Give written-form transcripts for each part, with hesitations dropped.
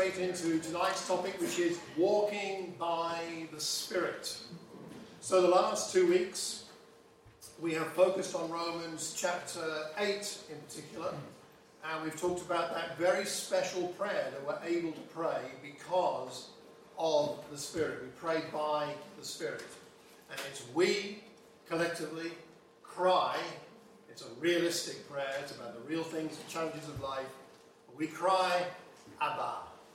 straight into tonight's topic, which is walking by the Spirit. So the last 2 weeks, we have focused on Romans chapter 8 in particular, and we've talked about that very special prayer that we're able to pray because of the Spirit. We pray by the Spirit. And it's we collectively cry. It's a realistic prayer. It's about the real things, the challenges of life. We cry, Abba.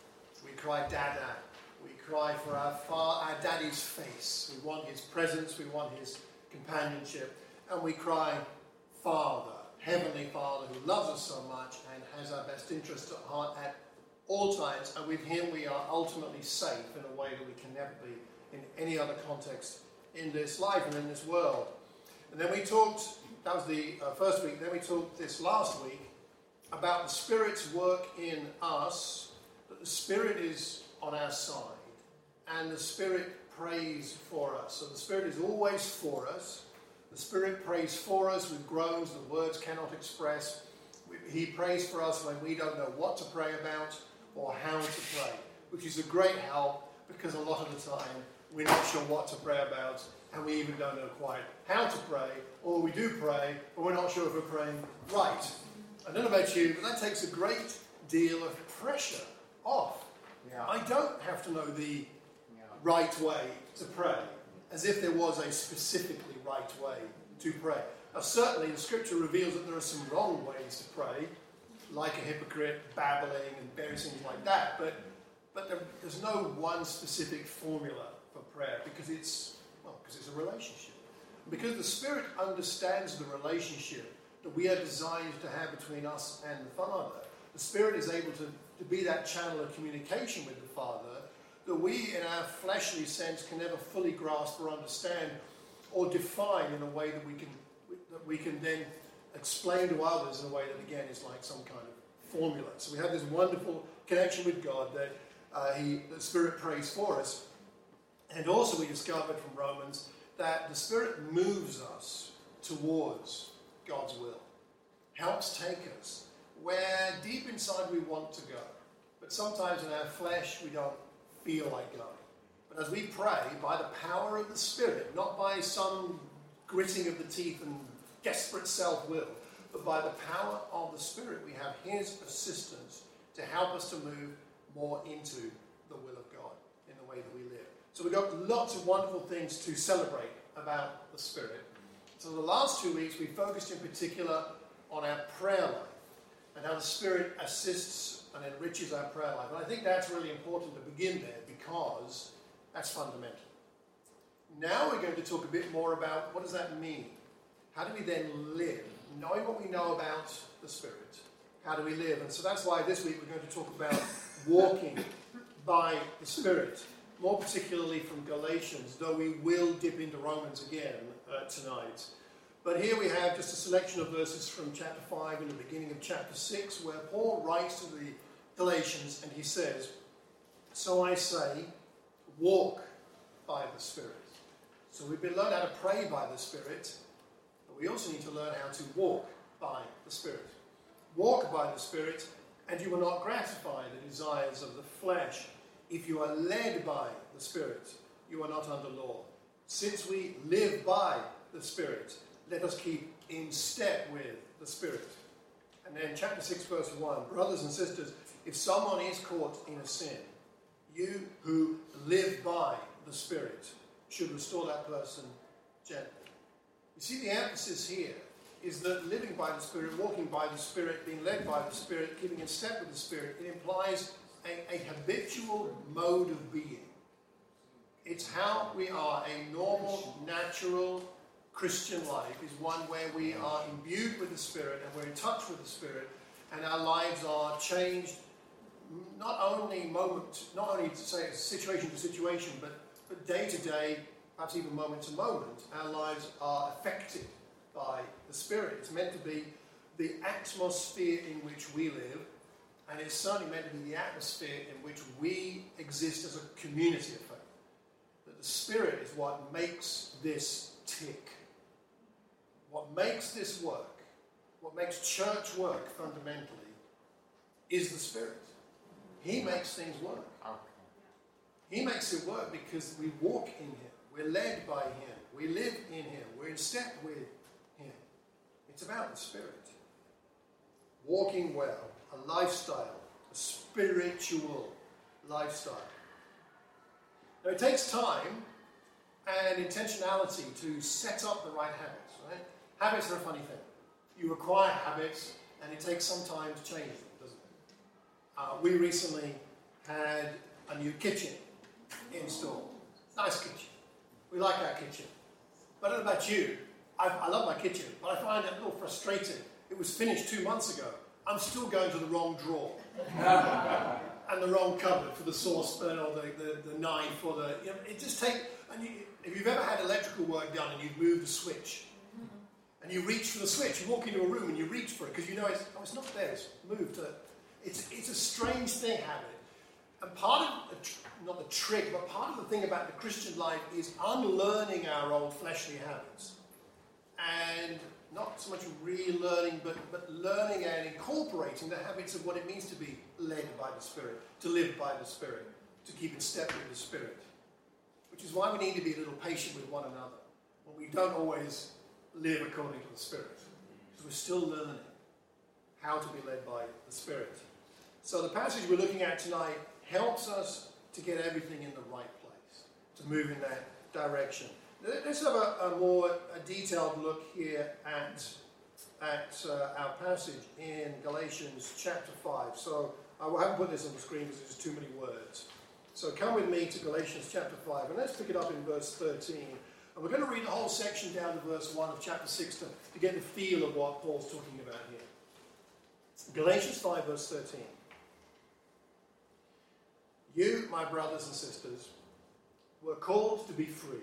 We cry, Dada. We cry for our daddy's face. We want his presence. We want his companionship. And we cry, Father, Heavenly Father, who loves us so much and has our best interests at heart at all times. And with him we are ultimately safe in a way that we can never be in any other context in this life and in this world. And then we talked, that was the first week, then we talked this last week about the Spirit's work in us, that the Spirit is on our side, and the Spirit prays for us. So the Spirit is always for us. The Spirit prays for us with groans that words cannot express. He prays for us when we don't know what to pray about or how to pray, which is a great help because a lot of the time we're not sure what to pray about and we even don't know quite how to pray, or we do pray, but we're not sure if we're praying right. I don't know about you, but that takes a great deal of pressure off. Yeah. I don't have to know the right way to pray, as if there was a specifically right way to pray. Now, certainly the Scripture reveals that there are some wrong ways to pray, like a hypocrite, babbling, and various things like that, but there's no one specific formula for prayer, because it's a relationship. Because the Spirit understands the relationship that we are designed to have between us and the Father. The Spirit is able to be that channel of communication with the Father that we, in our fleshly sense, can never fully grasp or understand or define in a way that we can then explain to others in a way that, again, is like some kind of formula. So we have this wonderful connection with God that the Spirit prays for us. And also we discovered from Romans that the Spirit moves us towards God's will, helps take us where deep inside we want to go. But sometimes in our flesh we don't feel like going. But as we pray, by the power of the Spirit, not by some gritting of the teeth and desperate self-will, but by the power of the Spirit, we have his assistance to help us to move more into the will of God in the way that we live. So we've got lots of wonderful things to celebrate about the Spirit. So the last 2 weeks we focused in particular on our prayer life and how the Spirit assists and enriches our prayer life. And I think that's really important to begin there because that's fundamental. Now we're going to talk a bit more about what does that mean? How do we then live? Knowing what we know about the Spirit, how do we live? And so that's why this week we're going to talk about walking by the Spirit, more particularly from Galatians, though we will dip into Romans again tonight. But here we have just a selection of verses from chapter 5 and the beginning of chapter 6, where Paul writes to the Galatians and he says, "So I say, walk by the Spirit." So we've been learning how to pray by the Spirit, but we also need to learn how to walk by the Spirit. Walk by the Spirit, and you will not gratify the desires of the flesh. If you are led by the Spirit, you are not under law. Since we live by the Spirit, let us keep in step with the Spirit. And then chapter 6, verse 1, brothers and sisters, if someone is caught in a sin, you who live by the Spirit should restore that person gently. You see, the emphasis here is that living by the Spirit, walking by the Spirit, being led by the Spirit, keeping in step with the Spirit, it implies a habitual mode of being. It's how we are. A normal, natural Christian life is one where we are imbued with the Spirit and we're in touch with the Spirit, and our lives are changed not only to say situation to situation, but day to day, perhaps even moment to moment. Our lives are affected by the Spirit. It's meant to be the atmosphere in which we live, and it's certainly meant to be the atmosphere in which we exist as a community of faith. That the Spirit is what makes this tick. What makes this work, what makes church work fundamentally, is the Spirit. He makes things work. He makes it work because we walk in Him. We're led by Him. We live in Him. We're in step with Him. It's about the Spirit. Walking well, a lifestyle, a spiritual lifestyle. Now it takes time and intentionality to set up the right habits, right? Habits are a funny thing. You acquire habits and it takes some time to change them, doesn't it? We recently had a new kitchen installed. Nice kitchen. We like our kitchen. But I don't know about you. I love my kitchen, but I find it a little frustrating. It was finished 2 months ago. I'm still going to the wrong drawer. And the wrong cupboard for the saucepan or the knife or the... You know, it just takes... If you've ever had electrical work done and you've moved a switch, and you reach for the switch, you walk into a room and you reach for it because you know it's not there, it's moved. It's a strange thing, habit. And part of, not the trick, but part of the thing about the Christian life is unlearning our old fleshly habits. And not so much relearning, but learning and incorporating the habits of what it means to be led by the Spirit, to live by the Spirit, to keep in step with the Spirit. Which is why we need to be a little patient with one another. When we don't always live according to the Spirit. Because we're still learning how to be led by the Spirit. So the passage we're looking at tonight helps us to get everything in the right place, to move in that direction. Let's have a more detailed look here at our passage in Galatians chapter 5. So I haven't put this on the screen because there's too many words. So come with me to Galatians chapter 5, and let's pick it up in verse 13. And we're going to read the whole section down to verse 1 of chapter 6 to get the feel of what Paul's talking about here. Galatians 5, verse 13. You, my brothers and sisters, were called to be free.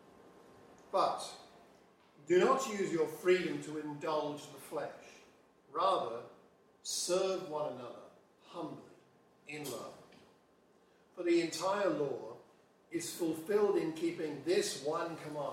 But do not use your freedom to indulge the flesh. Rather, serve one another humbly in love. For the entire law is fulfilled in keeping this one command.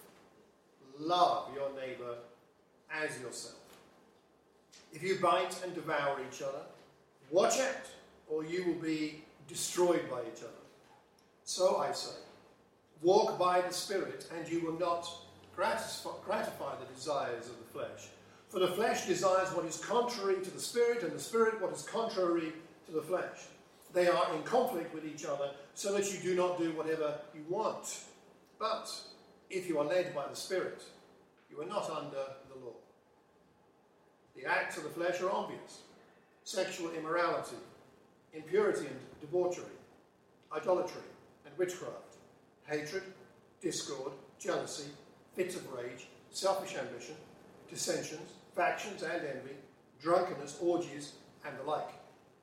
Love your neighbor as yourself. If you bite and devour each other, watch out, or you will be destroyed by each other. So I say, walk by the Spirit, and you will not gratify the desires of the flesh. For the flesh desires what is contrary to the Spirit, and the Spirit what is contrary to the flesh. They are in conflict with each other, so that you do not do whatever you want. But if you are led by the Spirit, you are not under the law. The acts of the flesh are obvious: sexual immorality, impurity and debauchery, idolatry and witchcraft, hatred, discord, jealousy, fits of rage, selfish ambition, dissensions, factions and envy, drunkenness, orgies, and the like.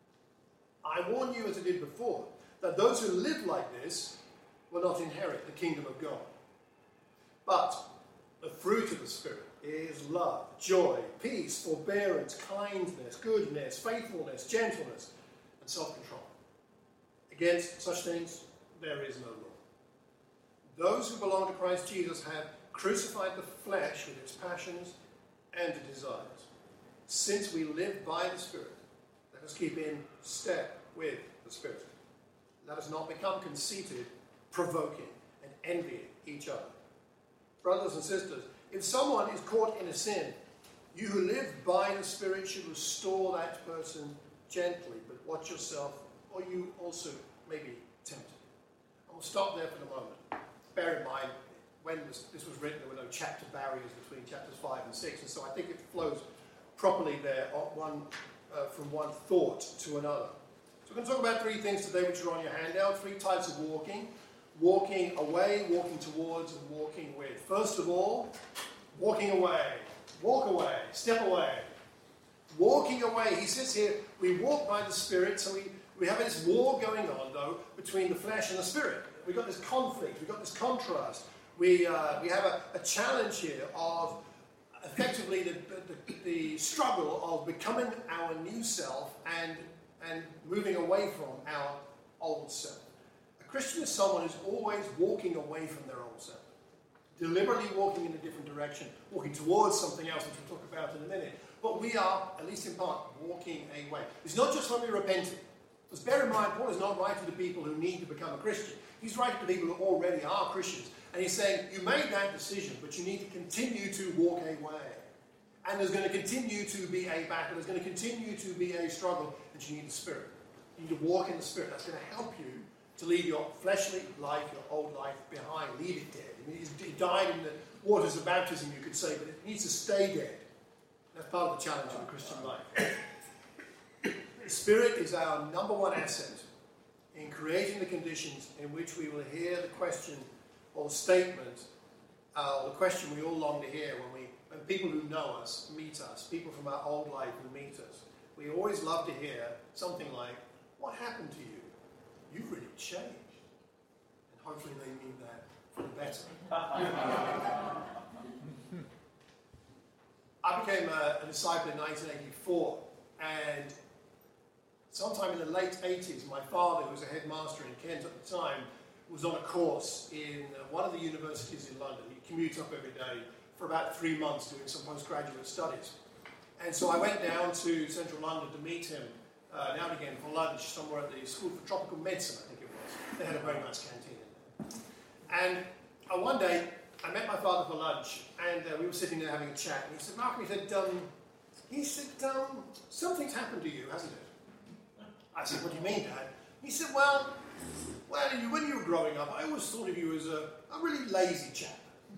I warn you, as I did before, that those who live like this will not inherit the kingdom of God. But the fruit of the Spirit is love, joy, peace, forbearance, kindness, goodness, faithfulness, gentleness, and self-control. Against such things there is no law. Those who belong to Christ Jesus have crucified the flesh with its passions and desires. Since we live by the Spirit, let us keep in step with the Spirit. Let us not become conceited, provoking, and envying each other. Brothers and sisters, if someone is caught in a sin, you who live by the Spirit should restore that person gently, but watch yourself, or you also may be tempted. And we'll stop there for the moment. Bear in mind, when this was written, there were no chapter barriers between chapters 5 and 6, and so I think it flows properly there from one thought to another. So we're going to talk about three things today which are on your handout, three types of walking. Walking away, walking towards, and walking with. First of all, walking away. Walk away. Step away. Walking away. He says here, we walk by the Spirit, so we have this war going on, though, between the flesh and the Spirit. We've got this conflict. We've got this contrast. We have a challenge here of effectively the struggle of becoming our new self and moving away from our old self. A Christian is someone who's always walking away from their old self, deliberately walking in a different direction, walking towards something else, which we'll talk about in a minute. But we are, at least in part, walking away. It's not just when we repented. Because bear in mind, Paul is not writing to people who need to become a Christian. He's writing to people who already are Christians. And he's saying, you made that decision, but you need to continue to walk a way. And there's going to continue to be a battle. There's going to continue to be a struggle. And you need the Spirit. You need to walk in the Spirit. That's going to help you to leave your fleshly life, your old life behind. Leave it dead. I mean, he died in the waters of baptism, you could say, but it needs to stay dead. That's part of the challenge of the Christian life. The Spirit is our number one asset in creating the conditions in which we will hear the question or the statement, or the question we all long to hear when people who know us meet us, people from our old life who meet us. We always love to hear something like, what happened to you? You've really changed. And hopefully they mean that for the better. I became a disciple in 1984, and sometime in the late 80s, my father, who was a headmaster in Kent at the time, was on a course in one of the universities in London. He commutes up every day for about 3 months doing some postgraduate studies. And so I went down to central London to meet him now and again for lunch somewhere at the School for Tropical Medicine, I think it was. They had a very nice canteen in there. And one day, I met my father for lunch, and we were sitting there having a chat, and he said, Malcolm, he said, something's happened to you, hasn't it? I said, what do you mean, Dad? He said, well, when you were growing up, I always thought of you as a really lazy chap.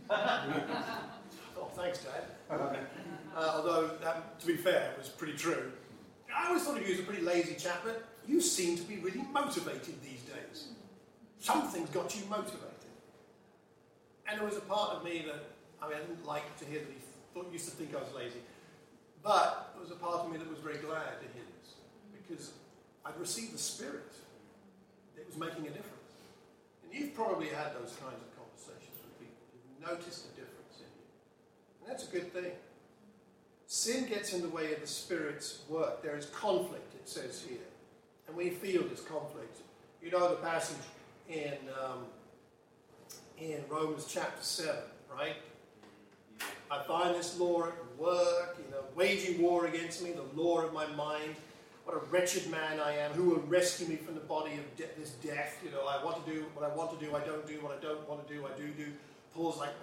Oh, thanks, Dad. Although, to be fair, it was pretty true. I always thought of you as a pretty lazy chap, but you seem to be really motivated these days. Something's got you motivated. And there was a part of me that, I didn't like to hear that he used to think I was lazy, but there was a part of me that was very glad to hear this, because I'd received the Spirit. It was making a difference. And you've probably had those kinds of conversations with people who've noticed a difference in you. And that's a good thing. Sin gets in the way of the Spirit's work. There is conflict, it says here. And we feel this conflict. You know the passage in Romans chapter 7, right? I find this law at work, waging war against me, the law of my mind. What a wretched man I am. Who will rescue me from the body of this death? I want to do what I want to do. I don't do what I don't want to do. I do. Paul's like,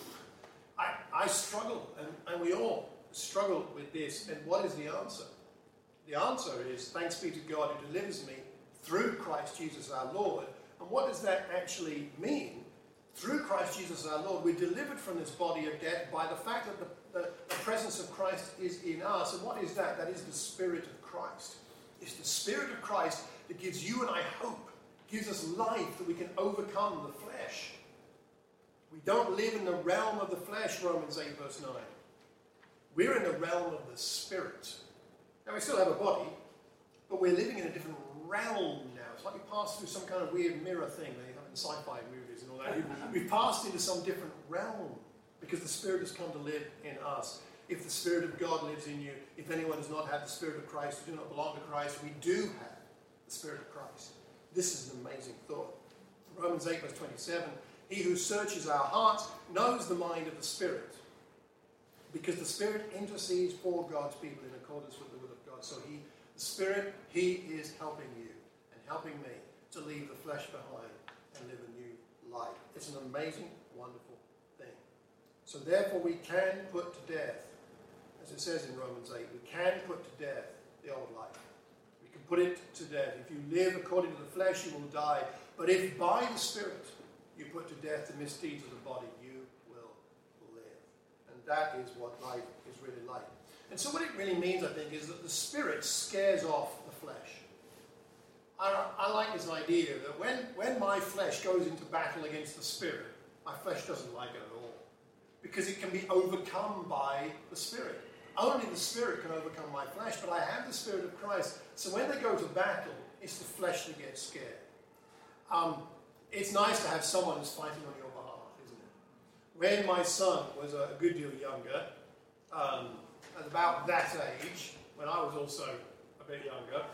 I struggle, and we all struggle with this. And what is the answer? The answer is, thanks be to God who delivers me through Christ Jesus our Lord. And what does that actually mean? Through Christ Jesus our Lord, we're delivered from this body of death by the fact that the presence of Christ is in us. And what is that? That is the Spirit of Christ. It's the Spirit of Christ that gives you and I hope, gives us life that we can overcome the flesh. We don't live in the realm of the flesh, Romans 8 verse 9. We're in the realm of the Spirit. Now we still have a body, but we're living in a different realm now. It's like we passed through some kind of weird mirror thing they have in sci-fi movies and all that. We've passed into some different realm because the Spirit has come to live in us. If the Spirit of God lives in you, if anyone does not have the Spirit of Christ, who do not belong to Christ, we do have the Spirit of Christ. This is an amazing thought. Romans 8 verse 27, he who searches our hearts knows the mind of the Spirit, because the Spirit intercedes for God's people in accordance with the will of God. So the Spirit, he is helping you and helping me to leave the flesh behind and live a new life. It's an amazing, wonderful thing. So therefore we can put to death, as it says in Romans 8, we can put to death the old life. We can put it to death. If you live according to the flesh, you will die. But if by the Spirit you put to death the misdeeds of the body, you will live. And that is what life is really like. And so what it really means, I think, is that the Spirit scares off the flesh. I like this idea that when my flesh goes into battle against the Spirit, my flesh doesn't like it at all. Because it can be overcome by the Spirit. Only the Spirit can overcome my flesh, but I have the Spirit of Christ. So when they go to battle, it's the flesh that gets scared. It's nice to have someone who's fighting on your behalf, isn't it? When my son was a good deal younger, at about that age, when I was also a bit younger,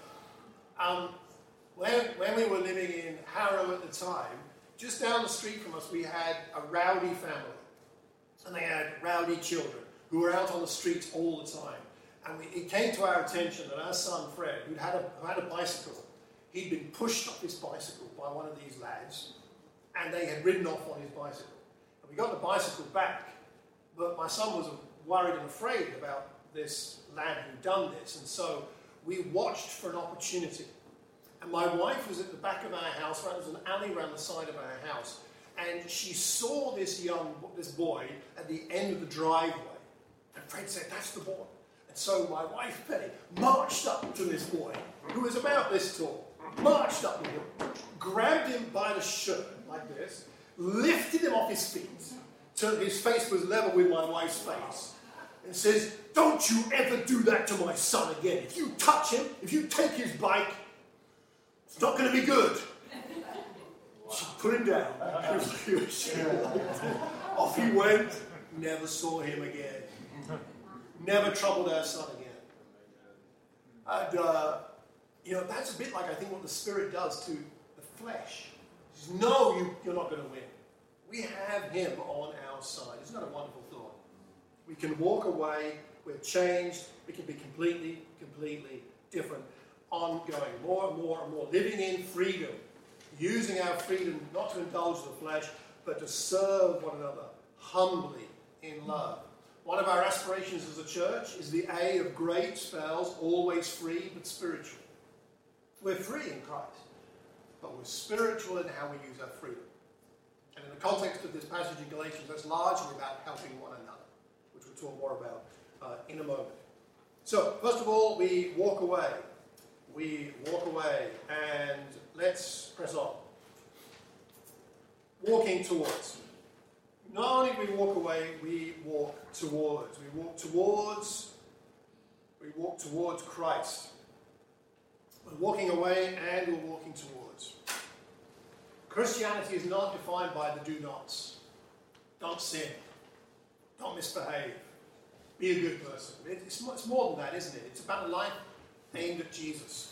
when we were living in Harrow at the time, just down the street from us we had a rowdy family. And they had rowdy children who were out on the streets all the time. And it came to our attention that our son Fred, who had a bicycle, He'd been pushed off his bicycle by one of these lads, and they had ridden off on his bicycle. And we got the bicycle back, but my son was worried and afraid about this lad who'd done this, and so we watched for an opportunity. And my wife was at the back of our house, right? There was an alley around the side of our house, and she saw this boy at the end of the driveway. And Fred said, "That's the boy." And so my wife, Penny, marched up to this boy, who was about this tall, marched up to him, grabbed him by the shirt, like this, lifted him off his feet, till his face was level with my wife's face, and says, "Don't you ever do that to my son again. If you touch him, if you take his bike, it's not going to be good." She put him down. Off he went. Never saw him again. Never troubled our son again. And, that's a bit like I think what the Spirit does to the flesh. He says, "No, you're not going to win. We have him on our side." Isn't that a wonderful thought? We can walk away. We're changed. We can be completely, completely different. Ongoing, more and more and more, living in freedom, using our freedom not to indulge the flesh, but to serve one another humbly in love. One of our aspirations as a church is the A of great spells, always free but spiritual. We're free in Christ, but we're spiritual in how we use our freedom. And in the context of this passage in Galatians, that's largely about helping one another, which we'll talk more about in a moment. So, first of all, we walk away. We walk away, and let's press on. Walking towards. Not only do we walk away, we walk towards. We walk towards Christ. We're walking away and we're walking towards. Christianity is not defined by the do-nots. Don't sin. Don't misbehave. Be a good person. It's more than that, isn't it? It's about a life aimed at Jesus.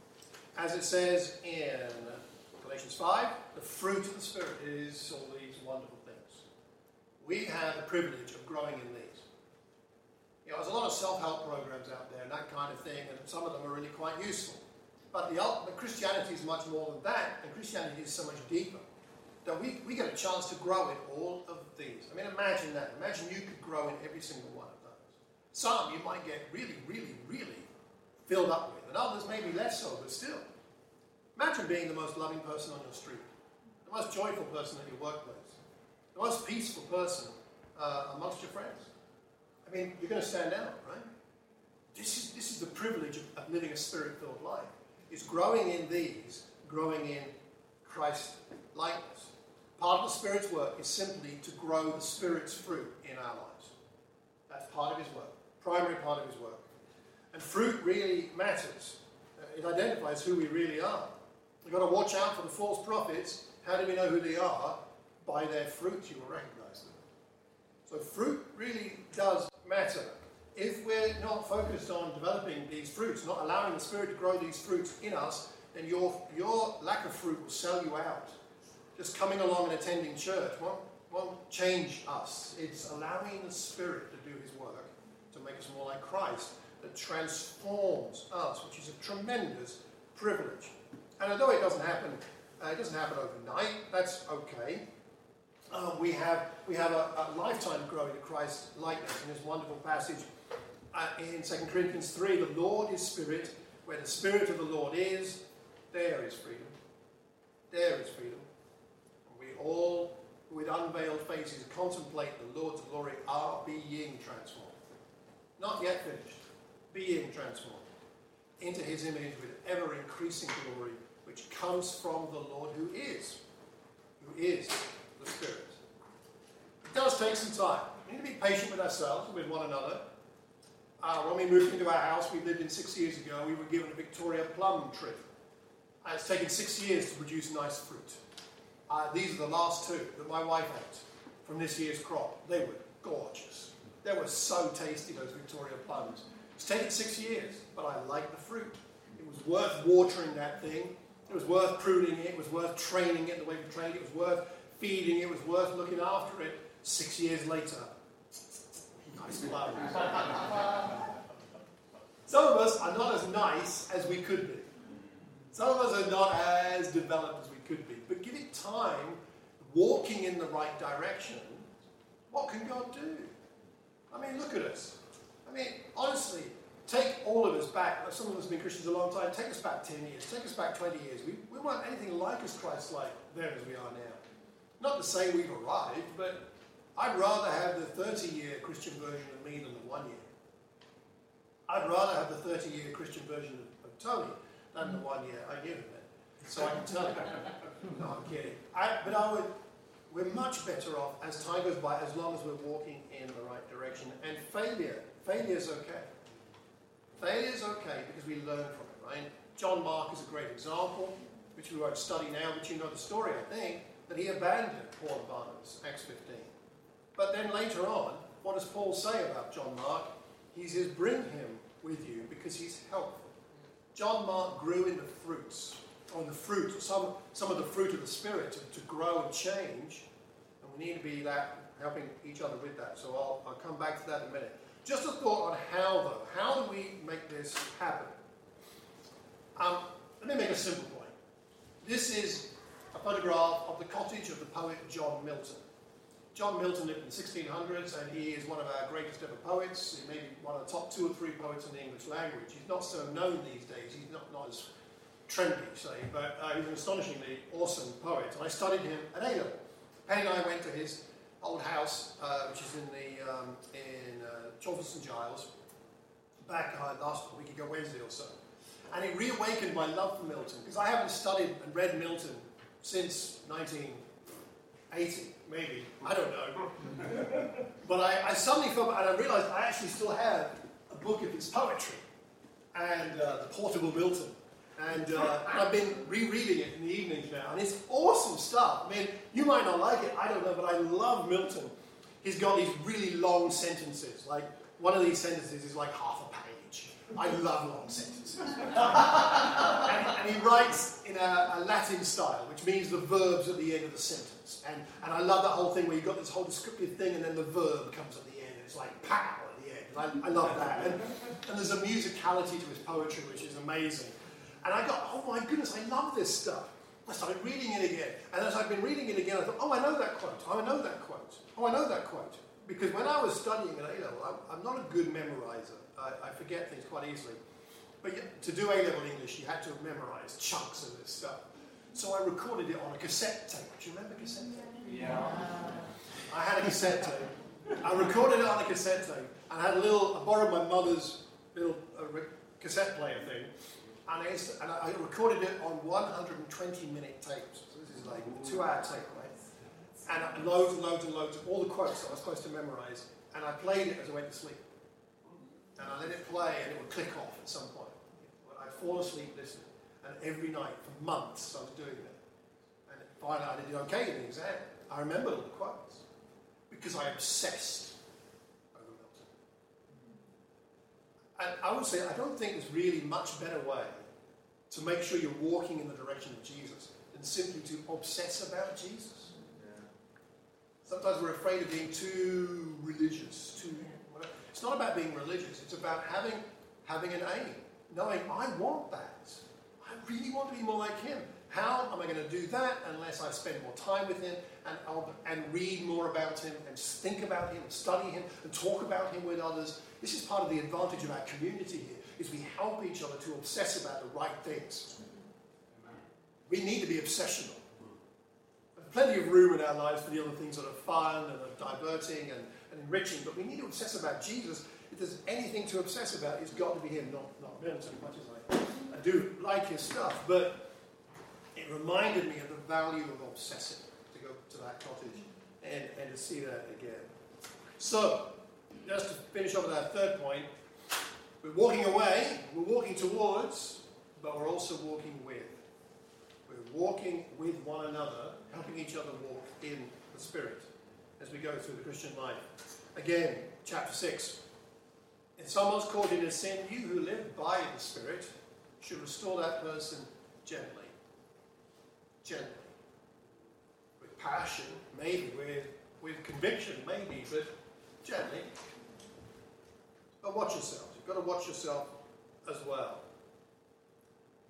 As it says in Galatians 5, the fruit of the Spirit is all these wonderful things. We have the privilege of growing in these. There's a lot of self-help programs out there and that kind of thing, and some of them are really quite useful. But the Christianity is much more than that, and Christianity is so much deeper that we get a chance to grow in all of these. I mean, imagine that. Imagine you could grow in every single one of those. Some you might get really, really, really filled up with, and others maybe less so, but still. Imagine being the most loving person on your street, the most joyful person at your workplace, the most peaceful person amongst your friends. I mean, you're going to stand out, right? This is the privilege of living a Spirit-filled life. It's growing in these, growing in Christ-likeness. Part of the Spirit's work is simply to grow the Spirit's fruit in our lives. That's part of his work, primary part of his work. And fruit really matters. It identifies who we really are. We've got to watch out for the false prophets. How do we know who they are? By their fruit you will recognize them. So fruit really does matter. If we're not focused on developing these fruits, not allowing the Spirit to grow these fruits in us, then your lack of fruit will sell you out. Just coming along and attending church won't change us. It's allowing the Spirit to do his work to make us more like Christ that transforms us, which is a tremendous privilege. And although it doesn't happen overnight, that's okay. We have a lifetime of growing to Christ likeness in this wonderful passage in 2 Corinthians 3. The Lord is Spirit. Where the Spirit of the Lord is, there is freedom. There is freedom. And we all, with unveiled faces, contemplate the Lord's glory, are being transformed. Not yet finished. Being transformed into his image with ever-increasing glory, which comes from the Lord who is the Spirit. It does take some time. We need to be patient with ourselves and with one another. When we moved into our house, we lived in 6 years ago, we were given a Victoria plum tree. It's taken 6 years to produce nice fruit. These are the last two that my wife ate from this year's crop. They were gorgeous. They were so tasty, those Victoria plums. It's taken 6 years, but I like the fruit. It was worth watering that thing. It was worth pruning it. It was worth training it the way we trained it. It was worth feeding it. It was worth looking after it. 6 years later, nice plums. Some of us are not as nice as we could be. Some of us are not as developed as we could be, but give it time, walking in the right direction. What can God do? I mean, look at us. I mean, honestly, take all of us back. Some of us have been Christians a long time. Take us back 10 years. Take us back 20 years. We weren't anything like as Christ-like then as we are now. Not to say we've arrived, but I'd rather have the 30-year Christian version of me than the 1 year. I'd rather have the 30-year Christian version of Tony than the 1 year I knew him in. So I can tell you. No, I'm kidding. We're much better off as time goes by, as long as we're walking in the right direction. And failure's okay. Failure's okay because we learn from it, right? John Mark is a great example, which we won't study now, but you know the story, I think, that he abandoned Paul and Barnabas, Acts 15. But then later on, what does Paul say about John Mark? He says, bring him with you because he's helpful. John Mark grew in the fruits, or the fruit, some of the fruit of the Spirit to grow and change. And we need to be helping each other with that. So I'll come back to that in a minute. Just a thought on how, though. How do we make this happen? Let me make a simple point. This is a photograph of the cottage of the poet John Milton. John Milton lived in the 1600s, and he is one of our greatest ever poets. He may be one of the top 2 or 3 poets in the English language. He's not so known these days. He's not as trendy, say, but he's an astonishingly awesome poet. And I studied him at A-level. Penny and I went to his old house, which is in Chalfont St Giles, back last week ago, Wednesday or so. And it reawakened my love for Milton, because I haven't studied and read Milton since 1980, maybe. I don't know. But I suddenly felt, and I realized I actually still have a book of his poetry, and the Portable Milton. And I've been rereading it in the evenings now, and it's awesome stuff. I mean, you might not like it, I don't know, but I love Milton. He's got these really long sentences. Like, one of these sentences is like half a page. I love long sentences. and he writes in a Latin style, which means the verbs at the end of the sentence. And I love that whole thing where you've got this whole descriptive thing, and then the verb comes at the end, and it's like, pow, at the end. I love that. And there's a musicality to his poetry, which is amazing. And I got, oh my goodness, I love this stuff. I started reading it again. And as I've been reading it again, I thought, oh, I know that quote. Oh, I know that quote. Oh, I know that quote. Because when I was studying at A-level, I'm not a good memorizer. I forget things quite easily. But to do A-level English, you had to memorize chunks of this stuff. So I recorded it on a cassette tape. Do you remember cassette tape? Yeah. I had a cassette tape. I recorded it on a cassette tape. And I borrowed my mother's little cassette player thing. And I recorded it on 120-minute tapes. So this is like a 2-hour tape, right? And loads and loads and loads of all the quotes that I was supposed to memorize. And I played it as I went to sleep. And I let it play, and it would click off at some point. I'd fall asleep listening. And every night, for months, I was doing that. And finally, I did okay in the exam. I remembered all the quotes. Because I obsessed over Milton. And I would say, I don't think there's really much better way to make sure you're walking in the direction of Jesus than simply to obsess about Jesus. Yeah. Sometimes we're afraid of being too religious, whatever. It's not about being religious, it's about having an aim, knowing I want that. I really want to be more like him. How am I going to do that unless I spend more time with him and read more about him and think about him and study him and talk about him with others? This is part of the advantage of our community here, is we help each other to obsess about the right things. We need to be obsessional. There's plenty of room in our lives for the other things that are fun and are diverting and enriching, but we need to obsess about Jesus. If there's anything to obsess about, it's got to be him, not Milton, as much as I do like his stuff. But it reminded me of the value of obsessing, to go to that cottage and to see that again. So, just to finish off with our third point, we're walking away, we're walking towards, but we're also walking with. We're walking with one another, helping each other walk in the Spirit as we go through the Christian life. Again, chapter 6. If someone's caught in a sin, you who live by the Spirit should restore that person gently. Gently. With passion, maybe, with conviction, maybe, but gently. But watch yourself. You've got to watch yourself as well.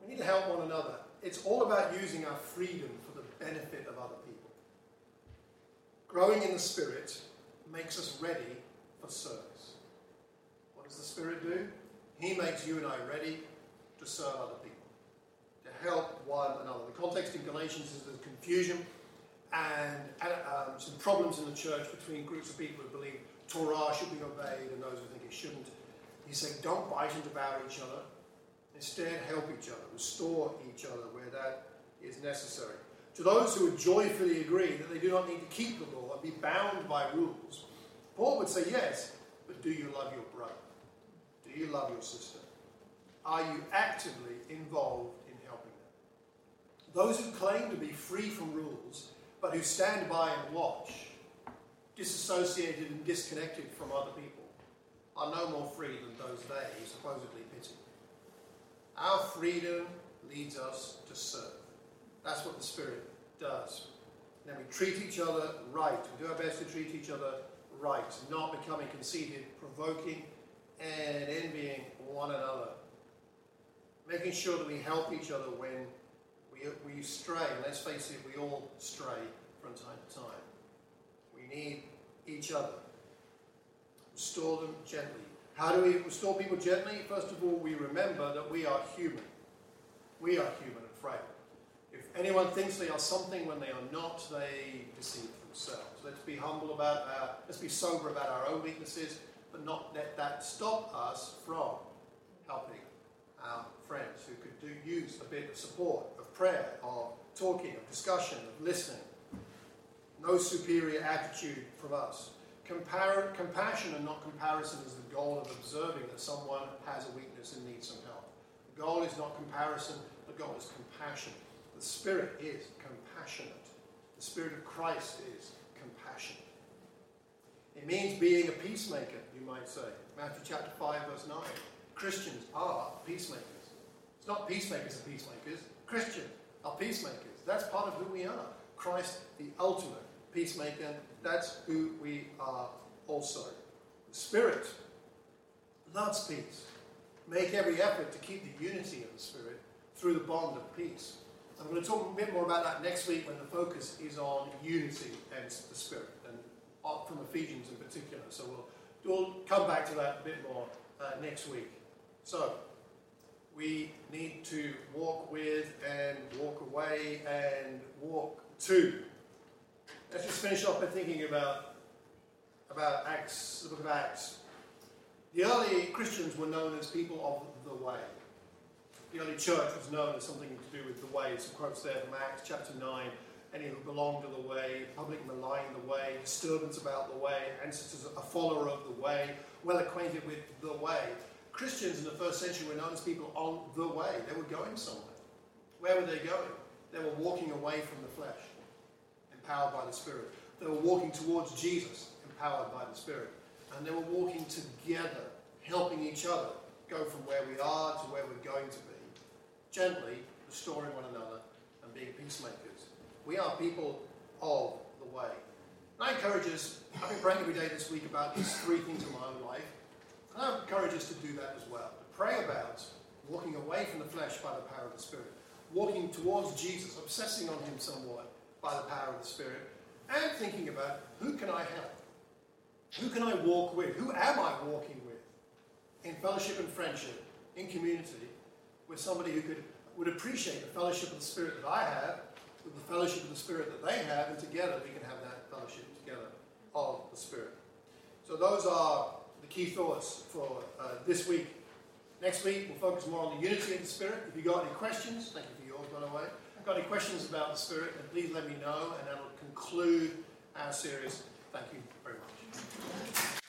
We need to help one another. It's all about using our freedom for the benefit of other people. Growing in the Spirit makes us ready for service. What does the Spirit do? He makes you and I ready to serve other people, to help one another. The context in Galatians is there's confusion and some problems in the church between groups of people who believe Torah should be obeyed and those who think it shouldn't. He's saying don't bite and devour each other. Instead, help each other, restore each other where that is necessary. To those who would joyfully agree that they do not need to keep the law and be bound by rules, Paul would say yes, but do you love your brother? Do you love your sister? Are you actively involved in helping them? Those who claim to be free from rules, but who stand by and watch, disassociated and disconnected from other people, are no more free than those they supposedly pity. Our freedom leads us to serve. That's what the Spirit does. Then we treat each other right. We do our best to treat each other right, not becoming conceited, provoking, and envying one another. Making sure that we help each other when we stray. And let's face it, we all stray from time to time. We need each other. Restore them gently. How do we restore people gently? First of all, we remember that we are human. We are human and frail. If anyone thinks they are something when they are not, they deceive themselves. Let's be humble let's be sober about our own weaknesses, but not let that stop us from helping our friends who could use a bit of support, of prayer, of talking, of discussion, of listening. No superior attitude from us. Compassion and not comparison is the goal of observing that someone has a weakness and needs some help. The goal is not comparison, the goal is compassion. The Spirit is compassionate. The Spirit of Christ is compassionate. It means being a peacemaker, you might say. Matthew chapter 5, verse 9. Christians are peacemakers. It's not peacemakers are peacemakers. Christians are peacemakers. That's part of who we are. Christ, the ultimate peacemaker, that's who we are also. The Spirit loves peace. Make every effort to keep the unity of the Spirit through the bond of peace. I'm going to talk a bit more about that next week when the focus is on unity and the Spirit, and from Ephesians in particular. So we'll come back to that a bit more next week. So, we need to walk with and walk away and walk to. Let's just finish off by thinking about Acts, the book of Acts. The early Christians were known as people of the way. The early church was known as something to do with the way. Some quotes there from Acts chapter 9. Any who belong to the way, public malign the way, disturbance about the way, ancestors a follower of the way, well acquainted with the way. Christians in the first century were known as people on the way. They were going somewhere. Where were they going? They were walking away from the flesh, empowered by the Spirit. They were walking towards Jesus, empowered by the Spirit. And they were walking together, helping each other go from where we are to where we're going to be, gently restoring one another and being peacemakers. We are people of the way. And I encourage us, I've been praying every day this week about these three things in my own life. And I encourage us to do that as well. To pray about walking away from the flesh by the power of the Spirit. Walking towards Jesus, obsessing on him somewhat by the power of the Spirit. And thinking about, who can I help? Who can I walk with? Who am I walking with? In fellowship and friendship, in community, with somebody who would appreciate the fellowship of the Spirit that I have, with the fellowship of the Spirit that they have, and together we can have that fellowship together of the Spirit. So those are the key thoughts for this week. Next week we'll focus more on the unity of the Spirit. If you've got any questions, thank you for yours, by the way. If you've got any questions about the Spirit, then please let me know, and that'll conclude our series. Thank you very much.